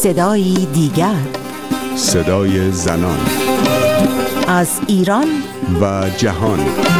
صدایی دیگر، صدای زنان از ایران و جهان.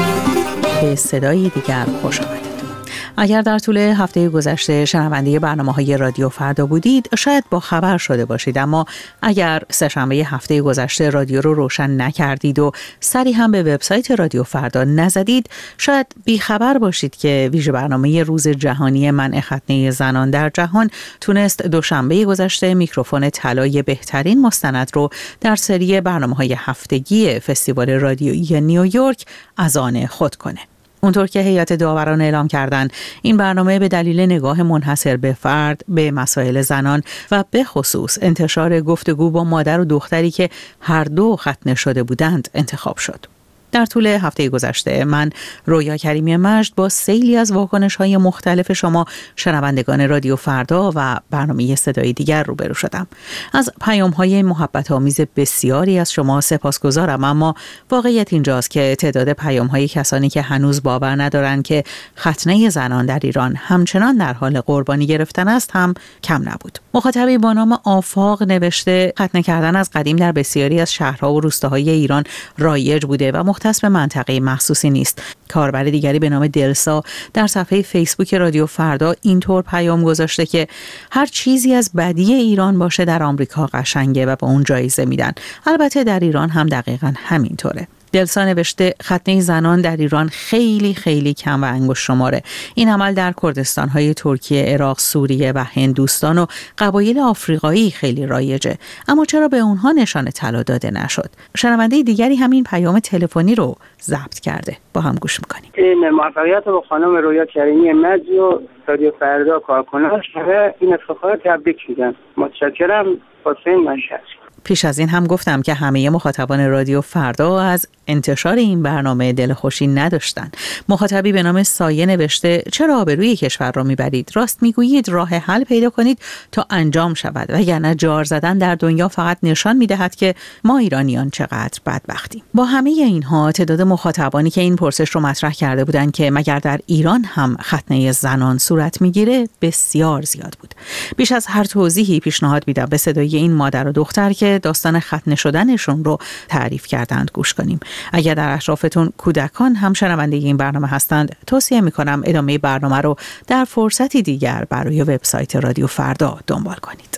به صدایی دیگر خوش آمدید. اگر در طول هفته گذشته شنونده برنامه‌های رادیو فردا بودید شاید با خبر شده باشید، اما اگر سه‌شنبه هفته گذشته رادیو رو روشن نکردید و سری هم به وبسایت رادیو فردا نزدید شاید بیخبر باشید که ویژه برنامه روز جهانی منع ختنه زنان در جهان تونست دوشنبه گذشته میکروفون طلای بهترین مستند رو در سری برنامه‌های هفتگی فستیوال رادیویی نیویورک از آن خود کنه. اونطور که هیئت داوران اعلام کردن این برنامه به دلیل نگاه منحصر به فرد به مسائل زنان و به خصوص انتشار گفتگو با مادر و دختری که هر دو ختنه شده بودند انتخاب شد. در طول هفته گذشته من رویا کریمی مجد با سیلی از واکنش‌های مختلف شما شنوندگان رادیو فردا و برنامه صدای دیگر روبرو شدم. از پیام‌های محبت‌آمیز بسیاری از شما سپاسگزارم، اما واقعیت اینجاست که تعداد پیام‌های کسانی که هنوز باور ندارند که ختنه زنان در ایران همچنان در حال قربانی گرفتن است هم کم نبود. مخاطبی با نام آفاق نوشته ختنه کردن از قدیم در بسیاری از شهرها و روستاهای ایران رایج بوده و مختص به منطقه مخصوصی نیست. کاربر دیگری به نام دلسا در صفحه فیسبوک رادیو فردا اینطور پیام گذاشته که هر چیزی از بدی ایران باشه در آمریکا قشنگه و به اون جایزه میدن. البته در ایران هم دقیقاً همینطوره. دلسا نوشته ختنه زنان در ایران خیلی خیلی کم و انگشت شماره. این عمل در کردستان‌های ترکیه، عراق، سوریه و هندوستان و قبایل آفریقایی خیلی رایجه. اما چرا به اونها نشان طلا داده نشد؟ شنونده دیگری همین پیام تلفنی رو ضبط کرده. با هم گوش می‌کنیم. موفقیت با خانم رویا کریمی مجد و رادیو فردا کارکناش این افتخار تبریک میگم. متشکرم. حسین منشأ. پیش از این هم گفتم که همه مخاطبان رادیو فردا از انتشار این برنامه دلخوشی نداشتن. مخاطبی به نام سایه نوشته چرا آبروی کشور را میبرید؟ راست میگویید راه حل پیدا کنید تا انجام شود، وگرنه جار زدن در دنیا فقط نشان میدهد که ما ایرانیان چقدر بدبختیم. با همه اینها تعداد مخاطبانی که این پرسش رو مطرح کرده بودند که مگر در ایران هم ختنه زنان صورت میگیره بسیار زیاد بود. بیش از هر توضیحی پیشنهاد میدم به صدای این مادر و دختر که داستان ختنه شدنشون رو تعریف کردند گوش کنیم. اگر در اطرافتون کودکان هم شنونده این برنامه هستند توصیه میکنم ادامه برنامه رو در فرصتی دیگر برای وبسایت رادیو فردا دنبال کنید.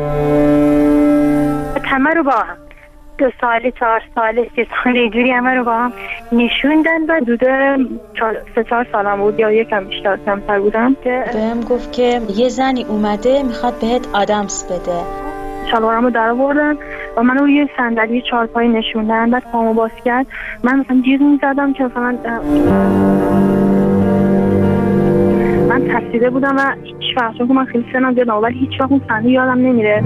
همه رو با هم 2 سال 4 سال 3 سال اینجوری همه رو با هم نشوندن و حدود 3-4 سالم بود یا یکم بیشتر کمتر بودم که بهم گفت که یه زنی اومده میخواد بهت آدامس بده. شلوارمو در آوردن و منو روی صندلی چهارپایی نشوندن. بعد پامو باز کرد. من مثلا جیغ میزدم که مثلا من ترسیده بودم و هیچ وقت، چون من خیلی سنم زیاده ولی هیچ وقت اون صحنه یادم نمیره.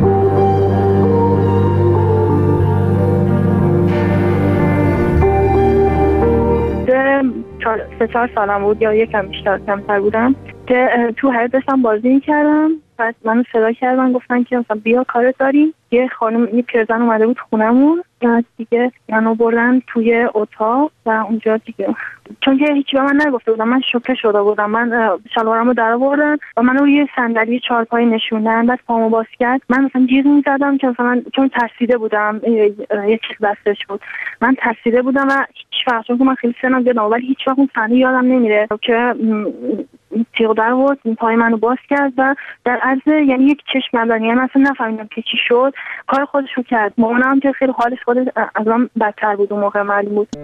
سه 4 سالم بود یا یکم بیشتر کمتر بودم که تو حیاط داشتم بازی میکردم. بعد منو صدا کردن گفتن که مثلا بیا کارت داریم. یه خانم، یه پیرزن اومده بود خونمون. بعد دیگه منو بردن توی اتاق و اونجا دیگه چون که هیچی به من نگفته بودم من شوکه شده بودم. من شلوارمو در آوردن و منو روی صندلی چهارپایی نشوندن. بعد پامو باز کرد. من مثلا جیغ میزدم که مثلا چون ترسیده بودم یه چیز دستش بود. من ترسیده بودم و هیچ وقت، چون من خیلی سنم زیاده ولی هیچ وقت اون صحنه یادم نمیره که تیغ در آورد، پای منو باز کرد و در عرض یعنی یک چشم نداری. من اصلا نفهمیدم که چی شد. کار خودشو کرد. مامانم که خیلی حالش از من بدتر بود اون موقع معلوم بود.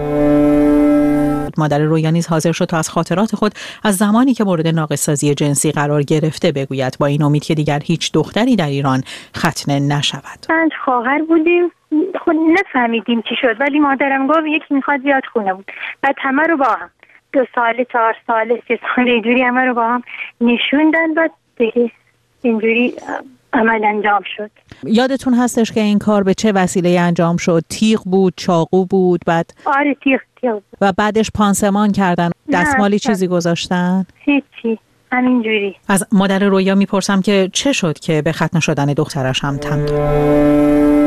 مادر رویا نیز حاضر شد تا از خاطرات خود از زمانی که مورد ناقص‌سازی جنسی قرار گرفته بگوید، با این امید که دیگر هیچ دختری در ایران ختنه نشود. 5 خواهر بودیم. خود نفهمیدیم چی شد ولی مادرم گفت یکی میخواد بیاد خونه بود. بعد همه رو با هم 2 سال 4 سال 3 سال اینجوری همه رو با هم نشوندن و دیگه اینجوری عمل انجام شد. یادتون هستش که این کار به چه وسیله انجام شد؟ تیغ بود، چاقو بود؟ بعد آره تیغ بود. و بعدش پانسمان کردن؟ دستمالی چیزی گذاشتن؟ هیچی، همینجوری. از مادر رویا میپرسم که چه شد که به ختنه شدن دخترش هم تن داد؟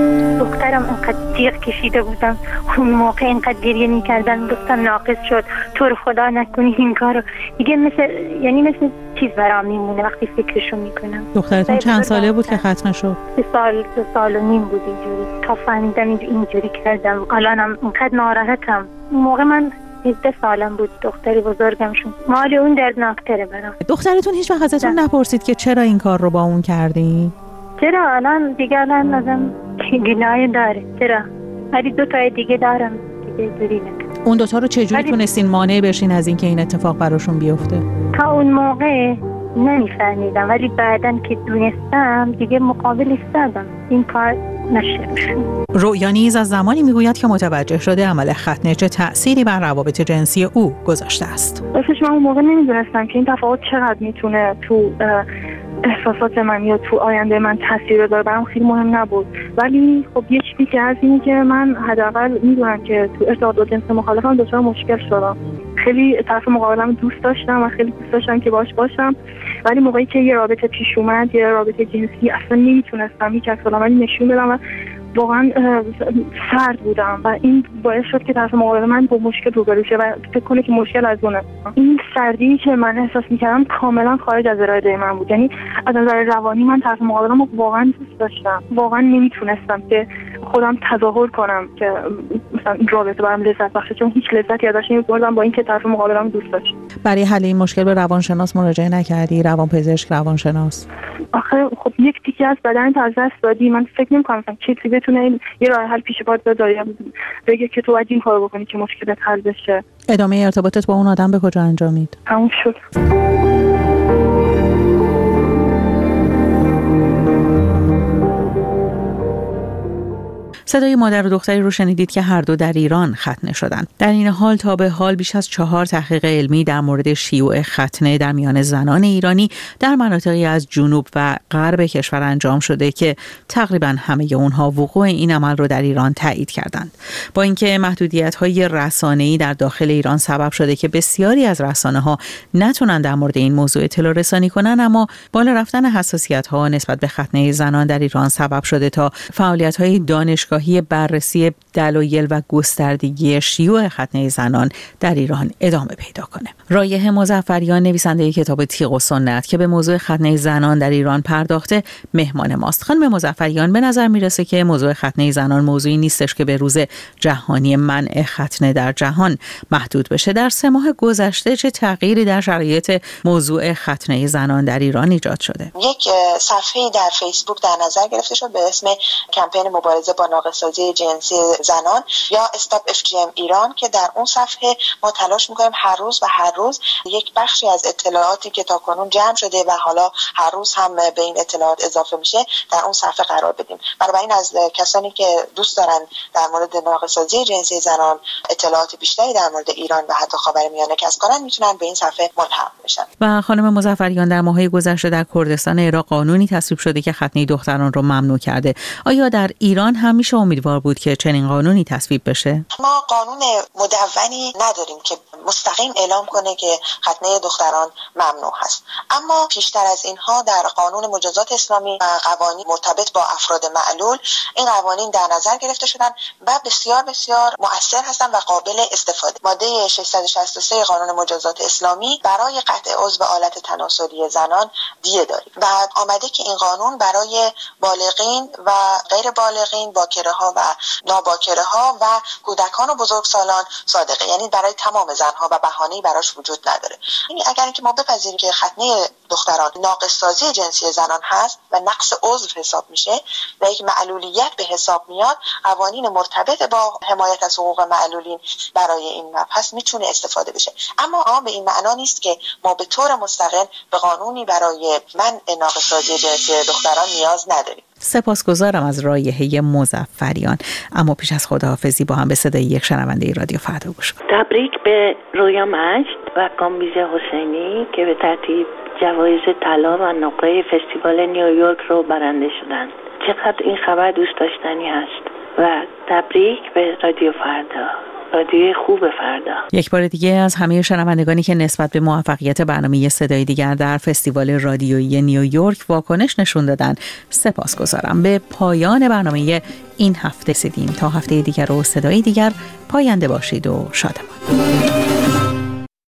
دخترم اینقدر تیغ کشیده بودم، اون موقع اینقدر گریه میکردن، گفتم ناقص شد، تو رو خدا نکنی این کارو دیگه. مثل چیز برام میمونه وقتی فکرشو میکنم. دخترتون چند ساله بود که ختم شد؟ 2 سال و نیم بود اینجوری. تا فهمیدم اینجوری کردم. الانم اینقدر ناراحتم. اون موقع من 17 سالم بود، دختری بزرگمشون. مال اون دردناکتره برام. دخترتون هیچ وقت ازتون نپرسید که چرا این کار رو با اون کردین؟ چرا الان ازم گناه داره؟ چرا؟ ولی 2 تا دیگه دارم دیگه جوری نکنم. اون 2 تا رو چجوری تونستین مانع بشین از اینکه این اتفاق براشون بیفته؟ تا اون موقع نمیفهمیدم، ولی بعدن که دونستم دیگه مقابل ایستادم این کار نشه. رؤیا نیز از زمانی میگوید که متوجه شده عمل ختنه چه تأثیری بر روابط جنسی او گذاشته است. راستش من اون موقع نمیدونستم که این تفاوت چقدر میتونه تو احساسات من یا تو آینده من تاثیر داره. برام خیلی مهم نبود، ولی خب یه چیزی که از اینه که من حداقل میدونم که تو ارتباط با جنس مخالفم دچار مشکل شدم. خیلی طرف مقابلم دوست داشتم و خیلی دوست داشتم که باش باشم، ولی موقعی که یه رابطه پیش اومد، یه رابطه جنسی، اصلا نمیتونستم هیچ عکس‌العملی نشون بدم و واقعا سرد بودم و این باعث شد که طرف مقابل من با مشکل روبرو شه و فکر کنه که مشکل از اونه. این سردی که من احساس میکردم کاملا خارج از اراده من بود. یعنی از نظر روانی من طرف مقابلم رو واقعا دوست داشتم، واقعا نمیتونستم که خودم تظاهر کنم که مثلا این رابطه برام لذت بخشه، چون هیچ لذتی ازش نمیبردم با اینکه طرف مقابلم دوست داشت. برای حل این مشکل به روانشناس مراجعه نکردی؟ روانپزشک، روانشناس؟ آخه خب یک تیکه از بدنت از دست دادی. من فکر نمی‌کنم چیزی بتونه یه راه حل پیش پات بذاره، بگه که تو باید این کارو بکنی که مشکلت حل بشه. ادامه ارتباطت با اون آدم به کجا انجامید؟ تموم شد. صدای مادر و دختری رو شنیدید که هر دو در ایران ختنه شدند. در این حال تا به حال بیش از 4 تحقیق علمی در مورد شیوع ختنه در میان زنان ایرانی در مناطقی از جنوب و غرب کشور انجام شده که تقریبا همه اونها وقوع این عمل رو در ایران تایید کردند. با اینکه محدودیت‌های رسانه‌ای در داخل ایران سبب شده که بسیاری از رسانه‌ها نتونن در مورد این موضوع اطلاع رسانی کنن، اما بالا رفتن حساسیت‌ها نسبت به ختنه زنان در ایران سبب شده تا فعالیت‌های دانشگاهی بررسی دلایل و گستردگی شیوع ختنه زنان در ایران ادامه پیدا کنه. رایحه مظفریان، نویسنده کتاب تیغ و سنت که به موضوع ختنه زنان در ایران پرداخته، مهمان ماست. خانم مظفریان، به نظر میرسه که موضوع ختنه زنان موضوعی نیستش که به روز جهانی منع ختنه در جهان محدود بشه. در 3 ماه گذشته چه تغییری در شرایط موضوع ختنه زنان در ایران ایجاد شده؟ یک صفحه در فیسبوک در نظر گرفته شد به اسم کمپین مبارزه با ناقص‌سازی جنسی زنان یا استاپ FGM ایران که در اون صفحه ما تلاش می‌کنیم هر روز یک بخشی از اطلاعاتی که تاکنون جمع شده و حالا هر روز هم به این اطلاعات اضافه میشه در اون صفحه قرار بدیم. بنابراین از کسانی که دوست دارن در مورد ناقص‌سازی جنسی زنان اطلاعات بیشتری در مورد ایران و حتی خاورمیانه کسب کنن میتونن به این صفحه ملحق بشن. و خانم مظفریان، در ماه‌های گذشته در کردستان عراق قانونی تصویب شده که ختنه دختران رو ممنوع کرده. آیا در ایران هم میشه امیدوار بود که چنین قانونی تصویب بشه؟ ما قانون مدونی نداریم که مستقیم اعلام کنه که ختنه دختران ممنوع هست، اما پیشتر از اینها در قانون مجازات اسلامی و قوانین مرتبط با افراد معلول این قوانین در نظر گرفته شدن و بسیار بسیار مؤثر هستن و قابل استفاده. ماده 663 قانون مجازات اسلامی برای قطع عضو آلت تناسلی زنان دیه داره و آمده که این قانون برای بالغین و غیر بالغین، باکره‌ها و ناباکره‌ها و کودکان و بزرگسالان صادقه، یعنی برای تمام زنها و بهانه‌ای براش وجود نداره. یعنی اگر اینکه ما بپذیریم که ختنه دختران ناقص سازی جنسی زنان هست و نقص عضو حساب میشه و یک معلولیت به حساب میاد، قوانین مرتبط با حمایت از حقوق معلولین برای این مبحث میتونه استفاده بشه. اما به این معنا نیست که ما به طور مستقل به قانونی برای منع ناقص سازی جنسی دختران نیاز نداریم. سپاسگزارم از رایحه مظفریان. اما پیش از خداحافظی با هم به صدای یک شنونده رادیو فردا گوش کنیم. تبریک به رویا مجد و کامبیز حسینی که به ترتیب جوایز طلا و نقره فستیوال نیویورک رو برنده شدند. چقدر این خبر دوست داشتنی هست و تبریک به رادیو فردا. رادیوی خوب فردا. یک بار دیگه از همه شنوندگانی که نسبت به موفقیت برنامه صدای دیگر در فستیوال رادیویی نیویورک واکنش نشون دادن سپاسگزارم. به پایان برنامه این هفته رسیدیم. تا هفته دیگر و صدای دیگر پاینده باشید و شادمان.